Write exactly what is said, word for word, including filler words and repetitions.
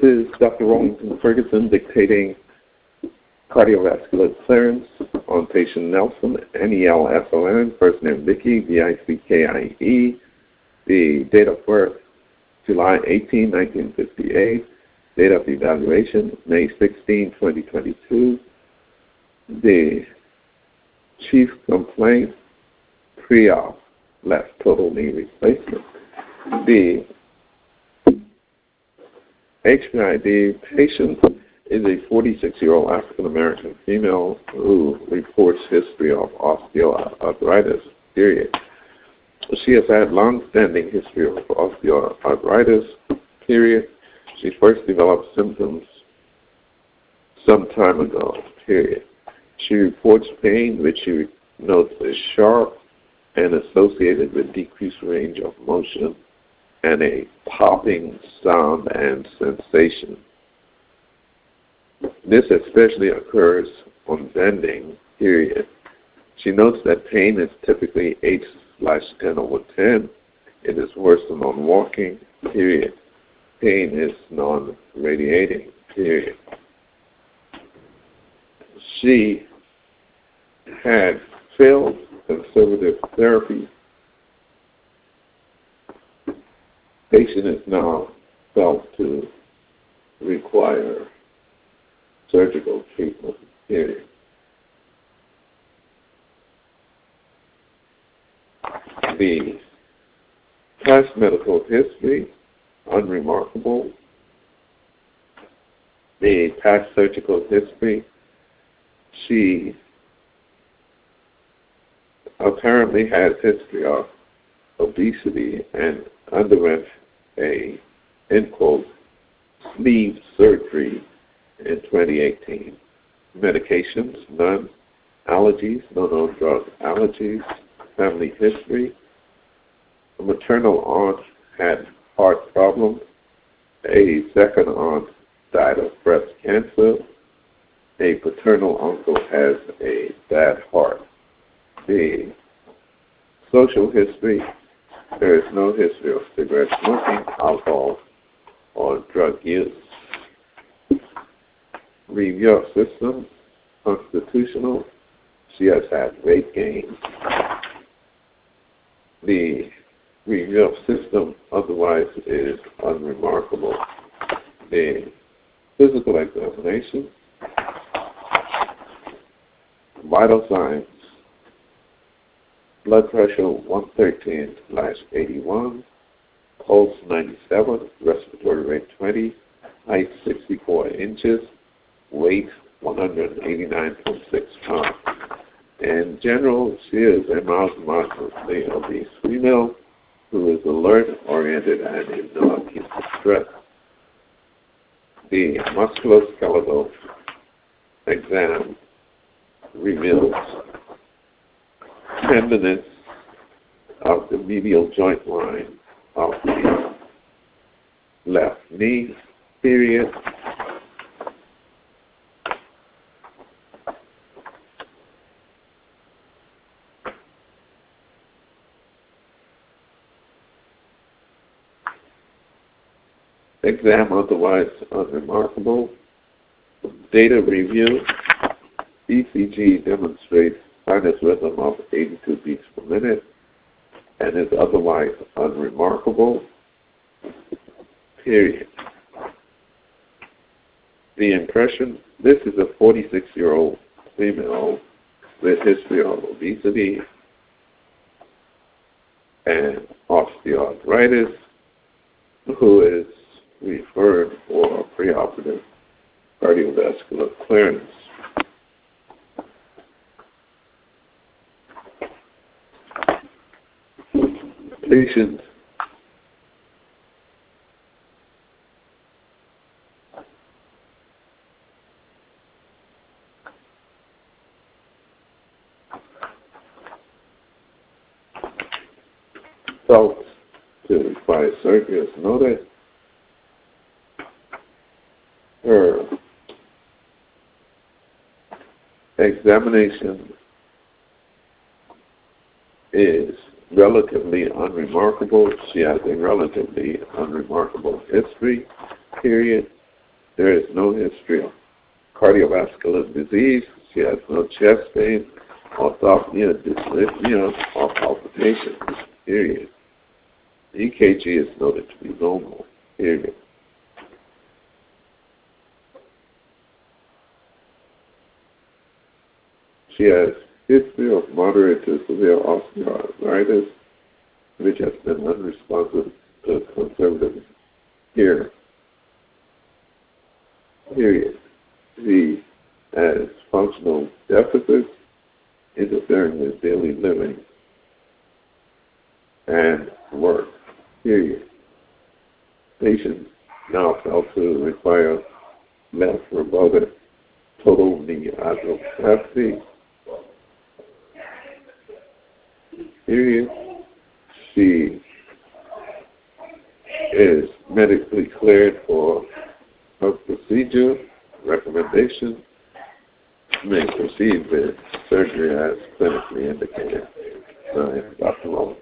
is Doctor Rawlington Ferguson dictating cardiovascular clearance on patient Nelson, N E L S O N, first name Vicky, V I C K I E, the date of birth, July eighteenth, nineteen fifty-eight, date of evaluation, May sixteenth, twenty twenty-two, the chief complaint, pre-op, left total knee replacement. The H P I D patient is a forty-six-year-old African-American female who reports history of osteoarthritis, period. She has had long-standing history of osteoarthritis, period. She first developed symptoms some time ago, period. She reports pain, which she notes is sharp and associated with decreased range of motion and a popping sound and sensation. This especially occurs on bending, period. She notes that pain is typically eight slash ten over ten. It is worsened on walking, period. Pain is non-radiating, period. She had failed conservative therapy. Patient is now felt to require surgical treatment, period. The past medical history, unremarkable. The past surgical history, she apparently has history of obesity and underwent a, end quote, sleeve surgery in twenty eighteen. Medications, none. Allergies, no known drug allergies. Family history. A maternal aunt had heart problems. A second aunt died of breast cancer. A paternal uncle has a bad heart. The social history, there is no history of cigarette smoking, alcohol, or drug use. Review of system, constitutional, she has had weight gain. The review of system otherwise is unremarkable. The physical examination, vital signs, blood pressure one thirteen slash eighty-one, pulse ninety-seven, respiratory rate twenty, height sixty-four inches, weight one hundred eighty-nine point six pounds. In general, she is a moderately obese female who is alert, oriented, and in no acute distress. The musculoskeletal exam reveals tenderness of the medial joint line of the left knee, period. Exam otherwise unremarkable. Data review. E C G demonstrates sinus rhythm of eighty-two beats per minute and is otherwise unremarkable, period. The impression, this is a forty-six-year-old female with history of obesity and osteoarthritis who is referred for preoperative cardiovascular clearance. Patient felt to require surgery as noted. Her examination is relatively unremarkable. She has a relatively unremarkable history, period. There is no history of cardiovascular disease. She has no chest pain, orthopnea, dyslipidemia, or palpitation. Period. E K G is noted to be normal. Period. She has history of moderate to severe osteoarthritis, which has been unresponsive to conservative care. Period. She has functional deficits interfering with daily living and work. Period. Patient now felt to require left robotic total knee arthroplasty. Period. She is medically cleared for her procedure. Recommendation: may proceed with surgery as clinically indicated. I am Doctor Rowan.